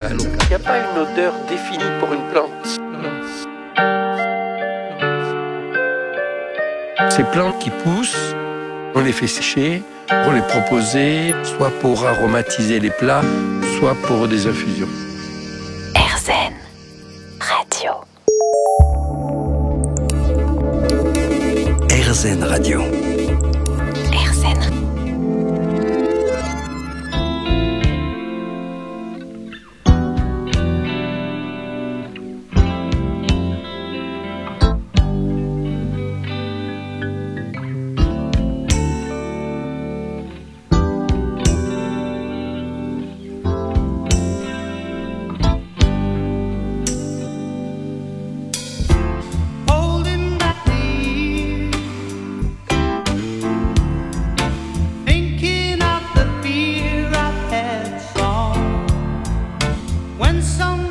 Il n'y a pas une odeur définie pour une plante. Ces plantes qui poussent, on les fait sécher pour les proposer, soit pour aromatiser les plats, soit pour des infusions. RZN Radio. RZN Radio. RZN. When some